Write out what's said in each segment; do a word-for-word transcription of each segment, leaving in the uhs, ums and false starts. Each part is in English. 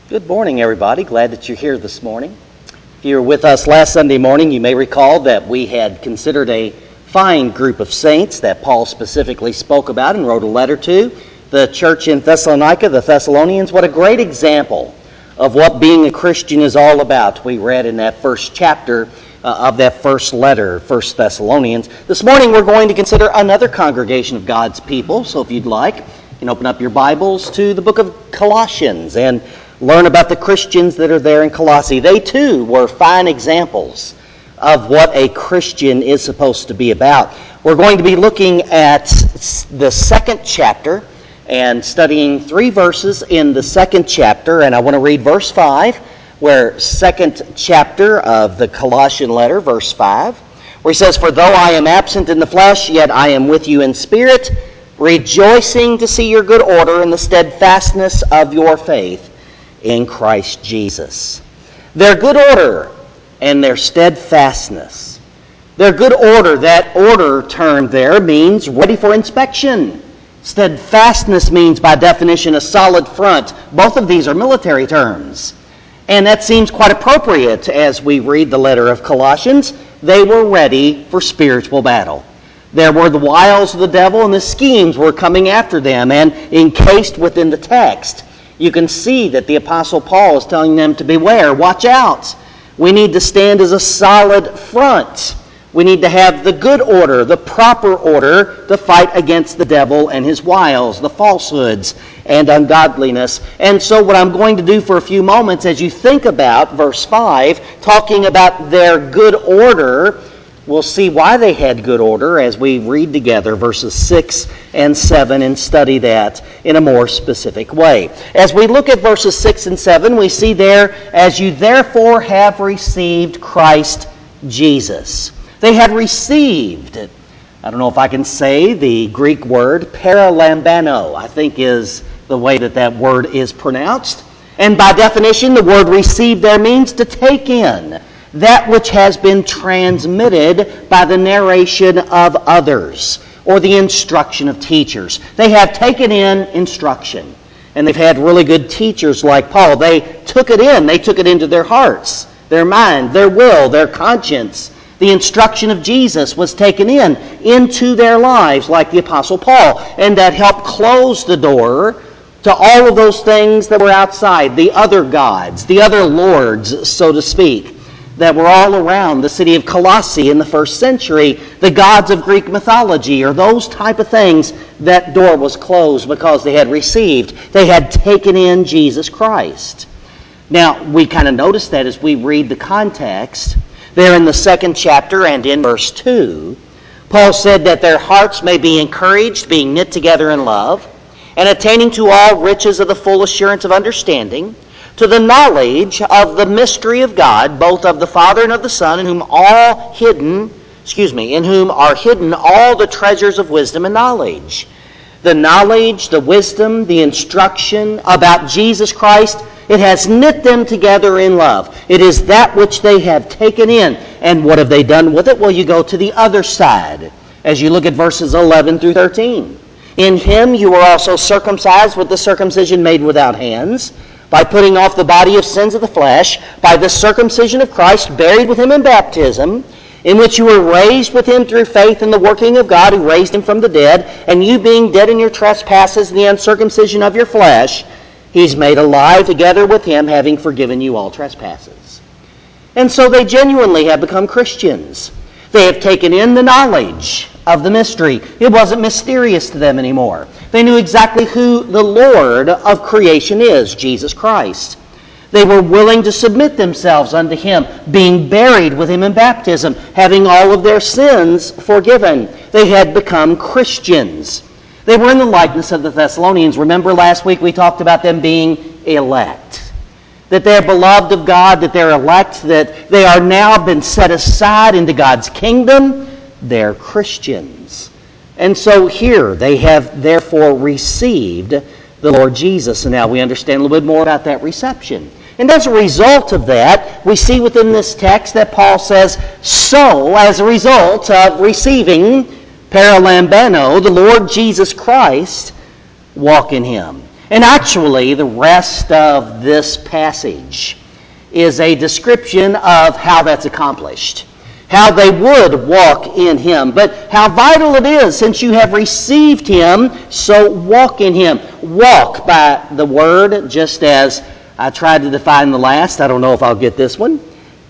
Good morning, everybody. Glad that you're here this morning. If you were with us last Sunday morning, you may recall that we had considered a fine group of saints that Paul specifically spoke about and wrote a letter to. The church in Thessalonica, the Thessalonians, what a great example of what being a Christian is all about. We read in that first chapter uh, of that first letter, First Thessalonians. This morning we're going to consider another congregation of God's people. So if you'd like, you can open up your Bibles to the book of Colossians and learn about the Christians that are there in Colossae. They too were fine examples of what a Christian is supposed to be about. We're going to be looking at the second chapter and studying three verses in the second chapter. And I want to read verse five, where second chapter of the Colossian letter, verse five, where he says, "For though I am absent in the flesh, yet I am with you in spirit, rejoicing to see your good order and the steadfastness of your faith in Christ Jesus." Their good order and their steadfastness. Their good order, that order term there means ready for inspection. Steadfastness means, by definition, a solid front. Both of these are military terms. And that seems quite appropriate as we read the letter of Colossians. They were ready for spiritual battle. There were the wiles of the devil, and the schemes were coming after them and encased within the text. You can see that the Apostle Paul is telling them to beware, watch out. We need to stand as a solid front. We need to have the good order, the proper order to fight against the devil and his wiles, the falsehoods and ungodliness. And so what I'm going to do for a few moments as you think about verse five, talking about their good order, we'll see why they had good order as we read together verses six and seven and study that in a more specific way. As we look at verses six and seven, we see there, "As you therefore have received Christ Jesus." They had received, I don't know if I can say the Greek word, paralambano, I think is the way that that word is pronounced. And by definition, the word receive there means to take in that which has been transmitted by the narration of others or the instruction of teachers. They have taken in instruction, and they've had really good teachers like Paul. They took it in. They took it into their hearts, their mind, their will, their conscience. The instruction of Jesus was taken in into their lives like the Apostle Paul, and that helped close the door to all of those things that were outside, the other gods, the other lords, so to speak, that were all around the city of Colossae in the first century, the gods of Greek mythology, or those type of things. That door was closed because they had received, they had taken in Jesus Christ. Now, we kind of notice that as we read the context, there in the second chapter and in verse two, Paul said that their hearts may be encouraged, being knit together in love, and attaining to all riches of the full assurance of understanding, to the knowledge of the mystery of God, both of the Father and of the Son, in whom all hidden, excuse me, in whom are hidden all the treasures of wisdom and knowledge. The knowledge, the wisdom, the instruction about Jesus Christ, it has knit them together in love. It is that which they have taken in. And what have they done with it? Well, you go to the other side as you look at verses eleven through thirteen. "In him you were also circumcised with the circumcision made without hands, by putting off the body of sins of the flesh, by the circumcision of Christ, buried with him in baptism, in which you were raised with him through faith in the working of God who raised him from the dead, and you being dead in your trespasses and the uncircumcision of your flesh, he's made alive together with him, having forgiven you all trespasses." And so they genuinely have become Christians. They have taken in the knowledge of the mystery. It wasn't mysterious to them anymore. They knew exactly who the Lord of creation is, Jesus Christ. They were willing to submit themselves unto him, being buried with him in baptism, having all of their sins forgiven. They had become Christians. They were in the likeness of the Thessalonians. Remember last week we talked about them being elect. That they're beloved of God, that they're elect, that they are now been set aside into God's kingdom. They're Christians. And so here they have therefore received the Lord Jesus. And now we understand a little bit more about that reception. And as a result of that, we see within this text that Paul says, so as a result of receiving paralambano, the Lord Jesus Christ, walk in him. And actually, the rest of this passage is a description of how that's accomplished, how they would walk in Him, but how vital it is, since you have received Him, so walk in Him. Walk, by the word, just as I tried to define the last, I don't know if I'll get this one,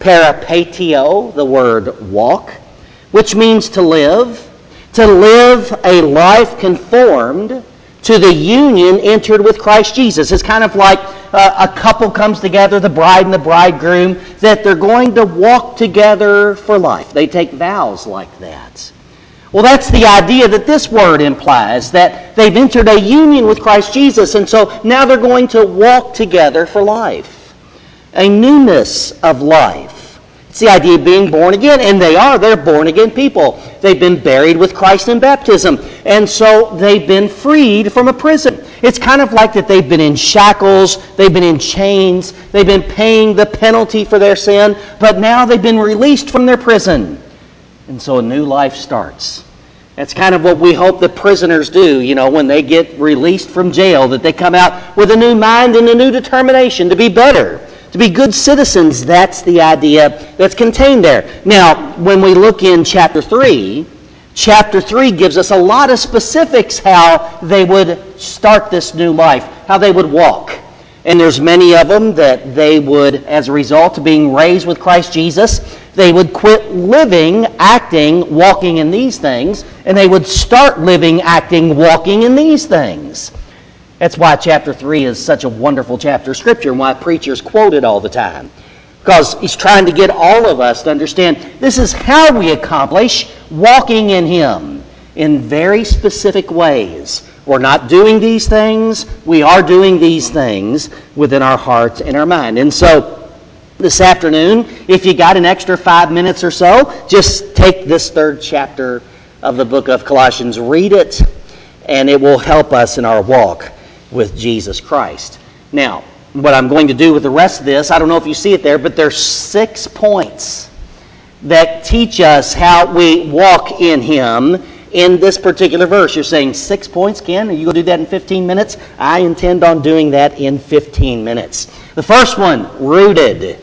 peripateo, the word walk, which means to live, to live a life conformed to the union entered with Christ Jesus. It's kind of like uh, a couple comes together, the bride and the bridegroom, that they're going to walk together for life. They take vows like that. Well, that's the idea that this word implies, that they've entered a union with Christ Jesus, and so now they're going to walk together for life. A newness of life. It's the idea of being born again, and they are. They're born again people. They've been buried with Christ in baptism, and so they've been freed from a prison. It's kind of like that they've been in shackles, they've been in chains, they've been paying the penalty for their sin, but now they've been released from their prison. And so a new life starts. That's kind of what we hope the prisoners do, you know, when they get released from jail, that they come out with a new mind and a new determination to be better, to be good citizens. That's the idea that's contained there. Now, when we look in chapter three, chapter three gives us a lot of specifics how they would start this new life, how they would walk. And there's many of them that they would, as a result of being raised with Christ Jesus, they would quit living, acting, walking in these things, and they would start living, acting, walking in these things. That's why chapter three is such a wonderful chapter of Scripture and why preachers quote it all the time. Because he's trying to get all of us to understand this is how we accomplish walking in Him in very specific ways. We're not doing these things. We are doing these things within our hearts and our mind. And so this afternoon, if you got an extra five minutes or so, just take this third chapter of the book of Colossians, read it, and it will help us in our walk with Jesus Christ. Now, what I'm going to do with the rest of this, I don't know if you see it there, but there's six points that teach us how we walk in Him in this particular verse. You're saying six points, Ken? Are you going to do that in fifteen minutes? I intend on doing that in fifteen minutes. The first one, rooted.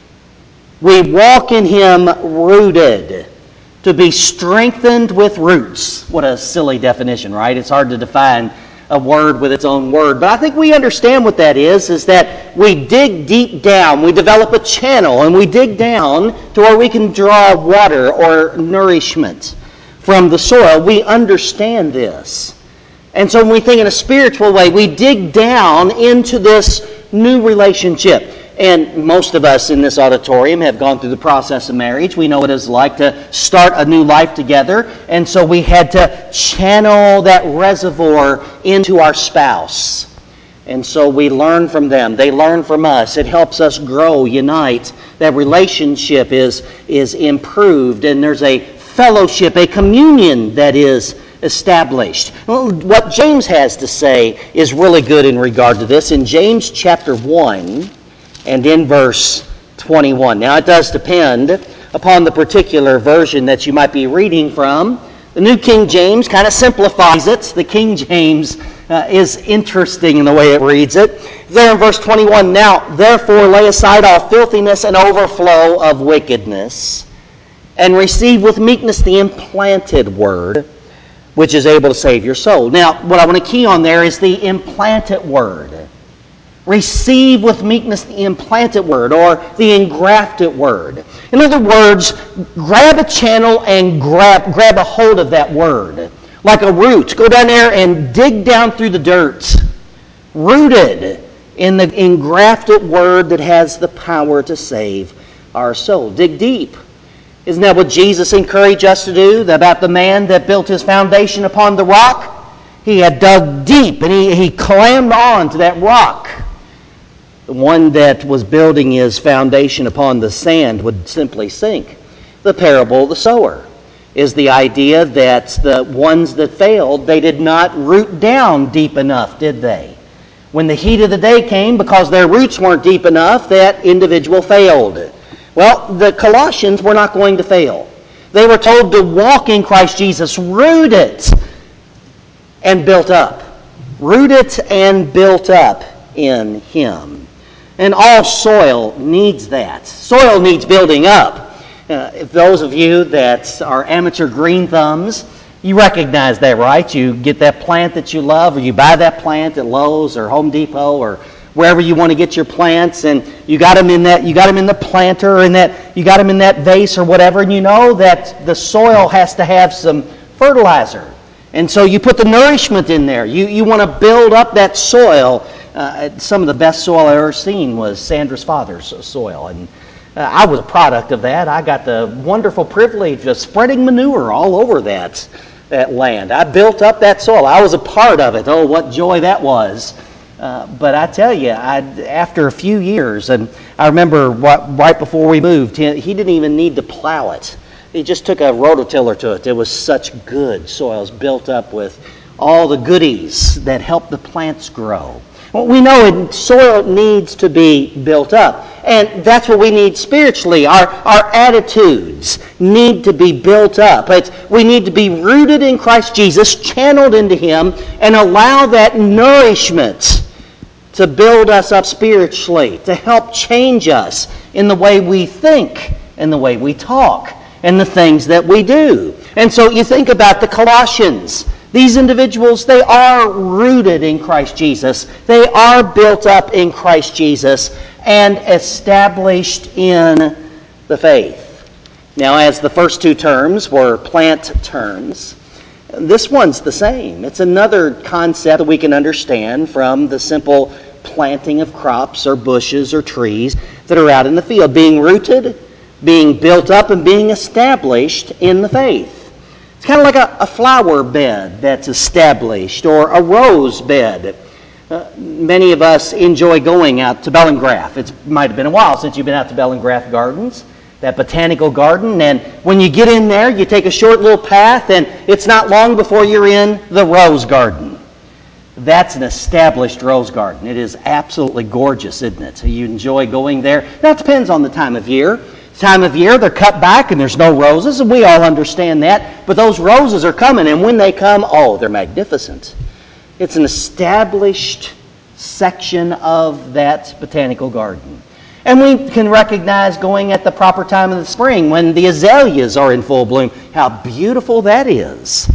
We walk in Him rooted. To be strengthened with roots. What a silly definition, right? It's hard to define a word with its own word. But I think we understand what that is, is that we dig deep down. We develop a channel, and we dig down to where we can draw water or nourishment from the soil. We understand this. And so when we think in a spiritual way, we dig down into this new relationship. And most of us in this auditorium have gone through the process of marriage. We know what it's like to start a new life together. And so we had to channel that reservoir into our spouse. And so we learn from them. They learn from us. It helps us grow, unite. That relationship is, is improved. And there's a fellowship, a communion that is established. Well, what James has to say is really good in regard to this. In James chapter one, and in verse twenty-one. Now, it does depend upon the particular version that you might be reading from. The New King James kind of simplifies it. The King James uh, is interesting in the way it reads it. There in verse twenty-one, now, therefore, lay aside all filthiness and overflow of wickedness, and receive with meekness the implanted word, which is able to save your soul. Now, what I want to key on there is the implanted word. Receive with meekness the implanted word or the engrafted word. In other words, grab a channel and grab, grab a hold of that word. Like a root. Go down there and dig down through the dirt. Rooted in the engrafted word that has the power to save our soul. Dig deep. Isn't that what Jesus encouraged us to do? About the man that built his foundation upon the rock? He had dug deep and he, he clammed on to that rock. The one that was building his foundation upon the sand would simply sink. The parable of the sower is the idea that the ones that failed, they did not root down deep enough, did they? When the heat of the day came, because their roots weren't deep enough, that individual failed. Well, the Colossians were not going to fail. They were told to walk in Christ Jesus, rooted and built up. rooted and built up in Him. And all soil needs that. Soil needs building up. Uh, if those of you that are amateur green thumbs, you recognize that, right? You get that plant that you love, or you buy that plant at Lowe's or Home Depot or wherever you want to get your plants, and you got them in that, you got them in the planter, and that you got them in that vase or whatever, and you know that the soil has to have some fertilizer, and so you put the nourishment in there. You you want to build up that soil. Uh, some of the best soil I've ever seen was Sandra's father's soil, and uh, I was a product of that. I got the wonderful privilege of spreading manure all over that that land. I built up that soil. I was a part of it. Oh, what joy that was. Uh, but I tell you, I, after a few years, and I remember what, right before we moved, he, he didn't even need to plow it. He just took a rototiller to it. It was such good soils built up with all the goodies that help the plants grow. Well, we know it, soil needs to be built up. And that's what we need spiritually. Our, our attitudes need to be built up. It's, we need to be rooted in Christ Jesus, channeled into Him, and allow that nourishment to build us up spiritually, to help change us in the way we think, in the way we talk, and the things that we do. And so you think about the Colossians. These individuals, they are rooted in Christ Jesus. They are built up in Christ Jesus and established in the faith. Now, as the first two terms were plant terms, this one's the same. It's another concept that we can understand from the simple planting of crops or bushes or trees that are out in the field. Being rooted, being built up, and being established in the faith. It's kind of like a, a flower bed that's established, or a rose bed. Uh, many of us enjoy going out to Bellingraph. It might have been a while since you've been out to Bellingraph Gardens, that botanical garden. And when you get in there, you take a short little path, and it's not long before you're in the rose garden. That's an established rose garden. It is absolutely gorgeous, isn't it? You enjoy going there. Now, it depends on the time of year. Time of year, they're cut back and there's no roses, and we all understand that. But those roses are coming, and when they come, oh, they're magnificent. It's an established section of that botanical garden. And we can recognize going at the proper time of the spring when the azaleas are in full bloom, how beautiful that is.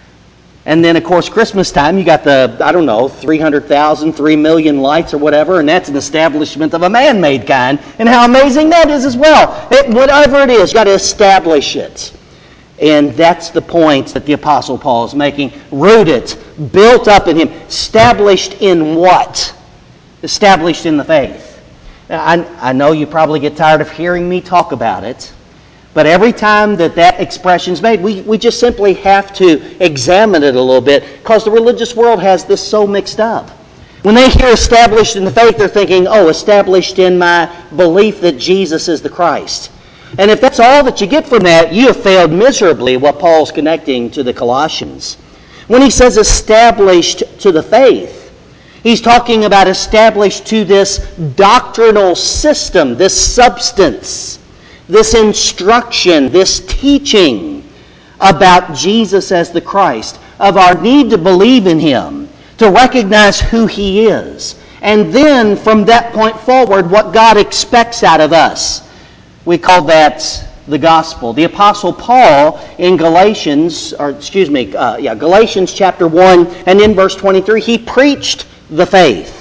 And then, of course, Christmas time, you got the, I don't know, three hundred thousand, three million lights or whatever, and that's an establishment of a man-made kind, and how amazing that is as well. It, whatever it is, you got to establish it. And that's the point that the Apostle Paul is making. Rooted, built up in Him, established in what? Established in the faith. Now, I, I know you probably get tired of hearing me talk about it, but every time that that expression is made, we, we just simply have to examine it a little bit, because the religious world has this so mixed up. When they hear established in the faith, they're thinking, oh, established in my belief that Jesus is the Christ. And if that's all that you get from that, you have failed miserably what Paul's connecting to the Colossians. When he says established to the faith, he's talking about established to this doctrinal system, this substance, this instruction, this teaching about Jesus as the Christ, of our need to believe in Him, to recognize who He is, and then from that point forward, what God expects out of us. We call that the gospel. The Apostle Paul in Galatians, or excuse me, uh, yeah, Galatians chapter one and in verse twenty-three, he preached the faith.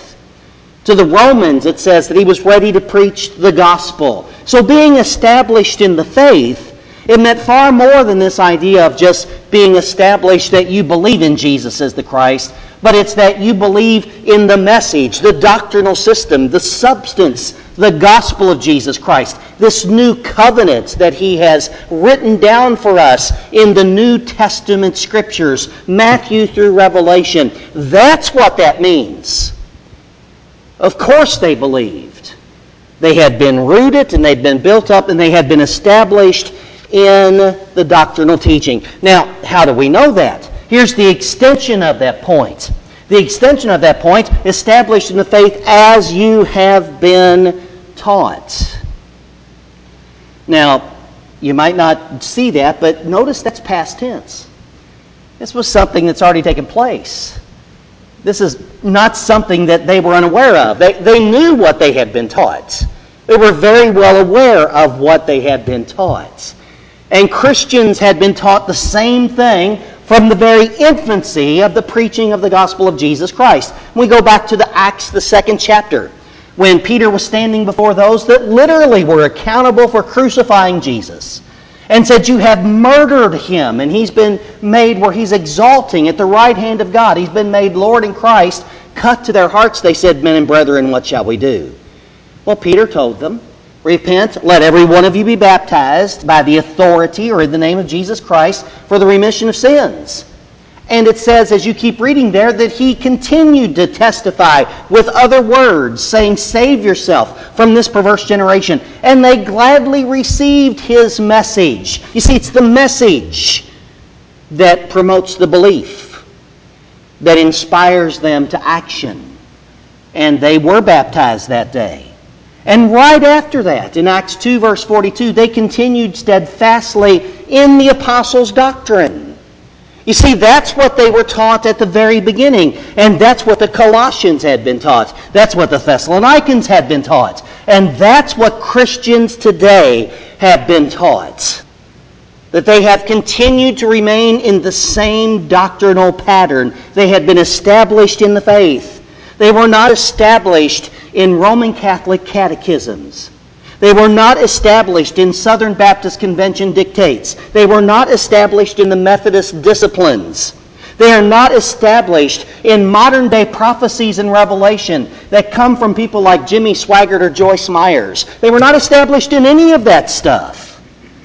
To the Romans, it says that he was ready to preach the gospel. So being established in the faith, it meant far more than this idea of just being established that you believe in Jesus as the Christ, but it's that you believe in the message, the doctrinal system, the substance, the gospel of Jesus Christ, this new covenant that He has written down for us in the New Testament Scriptures, Matthew through Revelation. That's what that means. Of course they believed. They had been rooted and they'd been built up and they had been established in the doctrinal teaching. Now, how do we know that? Here's the extension of that point. The extension of that point, established in the faith as you have been taught. Now, you might not see that, but notice that's past tense. This was something that's already taken place. This is not something that they were unaware of. They, they knew what they had been taught. They were very well aware of what they had been taught. And Christians had been taught the same thing from the very infancy of the preaching of the gospel of Jesus Christ. We go back to the Acts, the second chapter, when Peter was standing before those that literally were accountable for crucifying Jesus, and said, "You have murdered him, and he's been made where he's exalting at the right hand of God. He's been made Lord in Christ." Cut to their hearts, they said, "Men and brethren, what shall we do?" Well, Peter told them, "Repent, let every one of you be baptized by the authority or in the name of Jesus Christ for the remission of sins." And it says, as you keep reading there, that he continued to testify with other words, saying, "Save yourself from this perverse generation." And they gladly received his message. You see, it's the message that promotes the belief, that inspires them to action. And they were baptized that day. And right after that, in Acts two, verse forty-two, they continued steadfastly in the apostles' doctrine. You see, that's what they were taught at the very beginning. And that's what the Colossians had been taught. That's what the Thessalonians had been taught. And that's what Christians today have been taught. That they have continued to remain in the same doctrinal pattern. They had been established in the faith. They were not established in Roman Catholic catechisms. They were not established in Southern Baptist Convention dictates. They were not established in the Methodist disciplines. They are not established in modern-day prophecies and revelation that come from people like Jimmy Swaggart or Joyce Myers. They were not established in any of that stuff.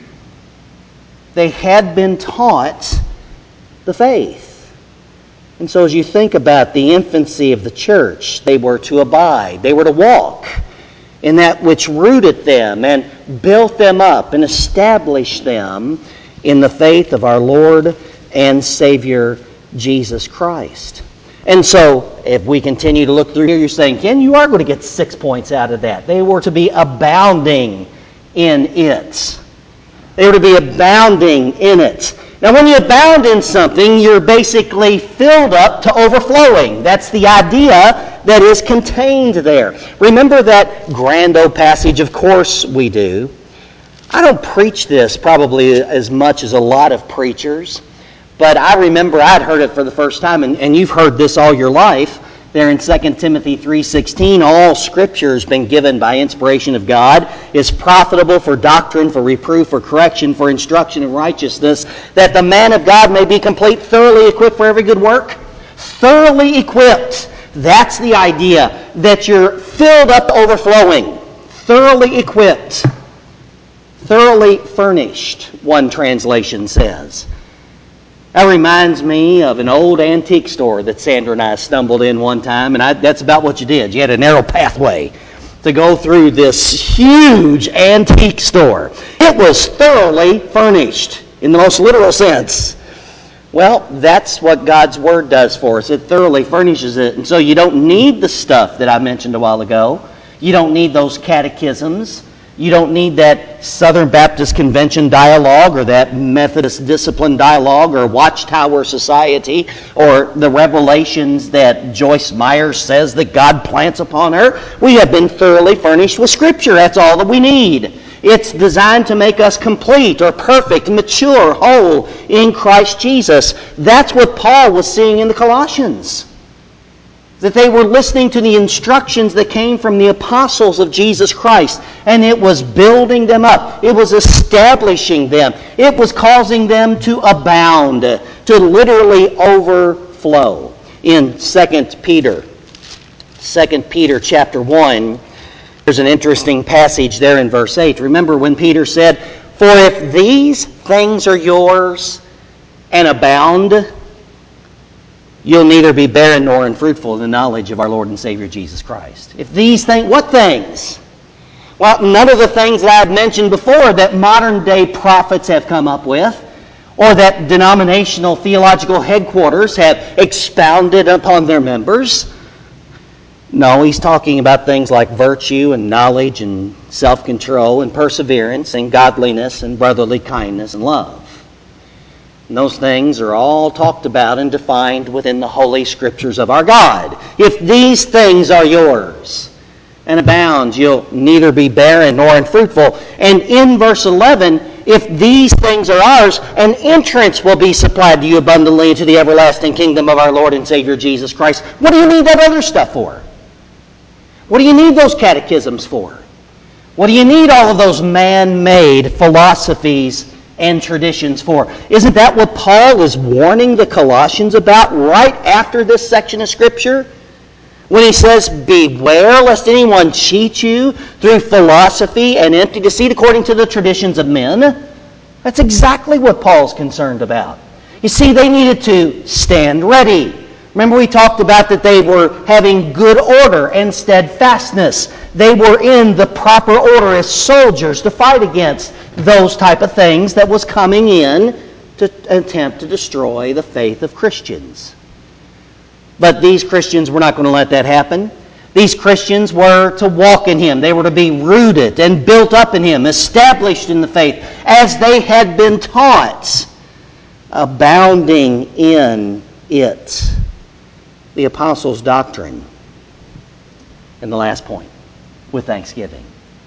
They had been taught the faith. And so as you think about the infancy of the church, they were to abide. They were to walk in that which rooted them and built them up and established them in the faith of our Lord and Savior, Jesus Christ. And so, if we continue to look through here, you're saying, Ken, you are going to get six points out of that. They were to be abounding in it. They were to be abounding in it. Now, when you abound in something, you're basically filled up to overflowing. That's the idea that is contained there. Remember that grand old passage? Of course we do. I don't preach this probably as much as a lot of preachers, but I remember I'd heard it for the first time, and, and you've heard this all your life. There in Second Timothy three sixteen, all Scripture has been given by inspiration of God, is profitable for doctrine, for reproof, for correction, for instruction in righteousness, that the man of God may be complete, thoroughly equipped for every good work. Thoroughly equipped. That's the idea, that you're filled up to overflowing. Thoroughly equipped. Thoroughly furnished, one translation says. That reminds me of an old antique store that Sandra and I stumbled in one time, and I, that's about what you did. You had a narrow pathway to go through this huge antique store. It was thoroughly furnished, in the most literal sense. Well, that's what God's Word does for us. It thoroughly furnishes it. And so you don't need the stuff that I mentioned a while ago. You don't need those catechisms. You don't need that Southern Baptist Convention dialogue or that Methodist discipline dialogue or Watchtower Society or the revelations that Joyce Myers says that God plants upon her. We have been thoroughly furnished with Scripture. That's all that we need. It's designed to make us complete or perfect, mature, whole in Christ Jesus. That's what Paul was seeing in the Colossians. That they were listening to the instructions that came from the apostles of Jesus Christ. And it was building them up. It was establishing them. It was causing them to abound, to literally overflow. In Second Peter, Second Peter chapter one, there's an interesting passage there in verse eight. Remember when Peter said, "For if these things are yours and abound, you'll neither be barren nor unfruitful in the knowledge of our Lord and Savior Jesus Christ." If these things, what things? Well, none of the things that I've mentioned before that modern day prophets have come up with, or that denominational theological headquarters have expounded upon their members. No, he's talking about things like virtue and knowledge and self-control and perseverance and godliness and brotherly kindness and love. And those things are all talked about and defined within the Holy Scriptures of our God. If these things are yours and abound, you'll neither be barren nor unfruitful. And in verse eleven, if these things are ours, an entrance will be supplied to you abundantly into the everlasting kingdom of our Lord and Savior Jesus Christ. What do you need that other stuff for? What do you need those catechisms for? What do you need all of those man-made philosophies and traditions for? Isn't that what Paul is warning the Colossians about right after this section of Scripture? When he says, beware lest anyone cheat you through philosophy and empty deceit according to the traditions of men. That's exactly what Paul's concerned about. You see, they needed to stand ready. Remember we talked about that they were having good order and steadfastness. They were in the proper order as soldiers to fight against those type of things that was coming in to attempt to destroy the faith of Christians. But these Christians were not going to let that happen. These Christians were to walk in Him. They were to be rooted and built up in Him, established in the faith, as they had been taught, abounding in it. The apostles' doctrine. And the last point, with thanksgiving.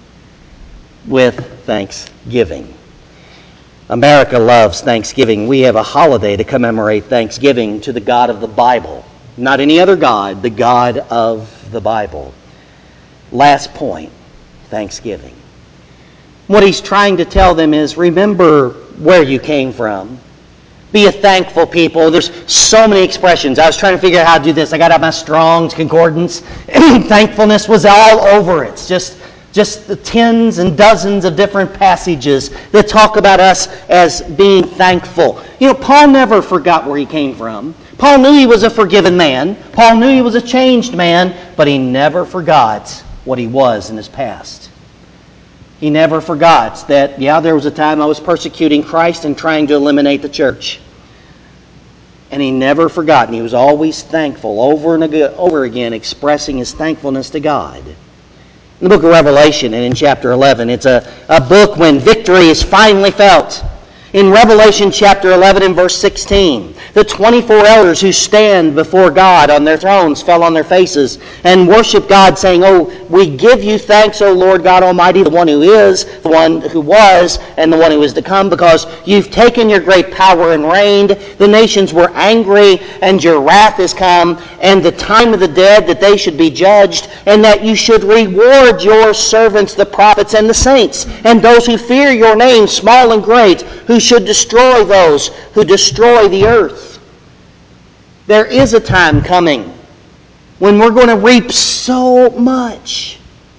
With thanksgiving. America loves Thanksgiving. We have a holiday to commemorate Thanksgiving to the God of the Bible. Not any other God, the God of the Bible. Last point, thanksgiving. What he's trying to tell them is, remember where you came from. Be a thankful people. There's so many expressions. I was trying to figure out how to do this. I got out my Strong's Concordance. Thankfulness was all over it. It's just, just the tens and dozens of different passages that talk about us as being thankful. You know, Paul never forgot where he came from. Paul knew he was a forgiven man. Paul knew he was a changed man, but he never forgot what he was in his past. He never forgot that, yeah, there was a time I was persecuting Christ and trying to eliminate the church. And he never forgot, and he was always thankful, over and over again, expressing his thankfulness to God. In the book of Revelation, and in chapter eleven, it's a, a book when victory is finally felt. In Revelation chapter eleven and verse sixteen, the twenty-four elders who stand before God on their thrones fell on their faces and worship God, saying, "Oh, we give you thanks, O Lord God Almighty, the one who is, the one who was, and the one who is to come, because you've taken your great power and reigned. The nations were angry, and your wrath is come, and the time of the dead that they should be judged, and that you should reward your servants, the prophets and the saints, and those who fear your name, small and great, who should destroy those who destroy the earth." There is a time coming when we're going to reap so much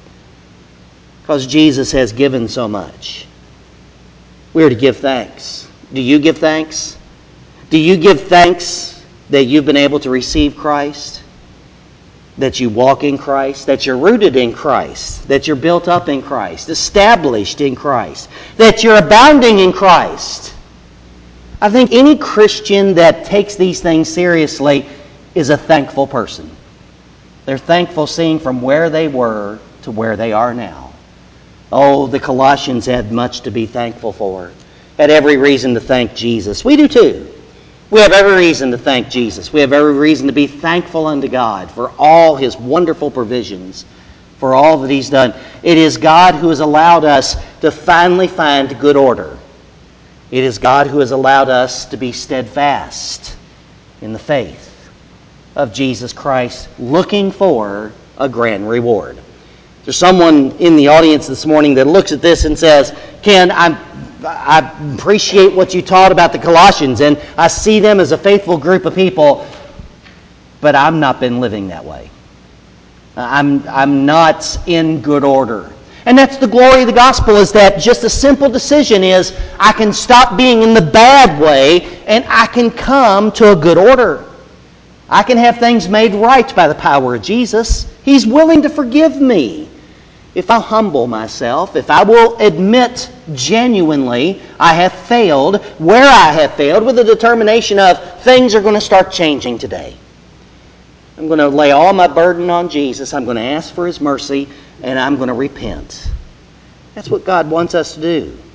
because Jesus has given so much. We are to give thanks. Do you give thanks? Do you give thanks that you've been able to receive Christ? That you walk in Christ? That you're rooted in Christ? That you're built up in Christ? Established in Christ? That you're abounding in Christ? I think any Christian that takes these things seriously is a thankful person. They're thankful seeing from where they were to where they are now. Oh, the Colossians had much to be thankful for. Had every reason to thank Jesus. We do too. We have every reason to thank Jesus. We have every reason to be thankful unto God for all His wonderful provisions, for all that He's done. It is God who has allowed us to finally find good order. It is God who has allowed us to be steadfast in the faith of Jesus Christ, looking for a grand reward. There's someone in the audience this morning that looks at this and says, "Ken, I'm, I appreciate what you taught about the Colossians, and I see them as a faithful group of people, but I've not been living that way. I'm, I'm not in good order." And that's the glory of the gospel, is that just a simple decision is, I can stop being in the bad way and I can come to a good order. I can have things made right by the power of Jesus. He's willing to forgive me. If I humble myself, if I will admit genuinely I have failed, where I have failed, with the determination of things are going to start changing today. I'm going to lay all my burden on Jesus. I'm going to ask for His mercy, and I'm going to repent. That's what God wants us to do.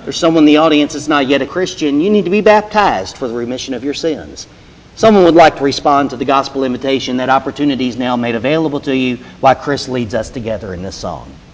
there's someone in the audience that's not yet a Christian, you need to be baptized for the remission of your sins. Someone would like to respond to the gospel invitation. That opportunity is now made available to you while Chris leads us together in this song.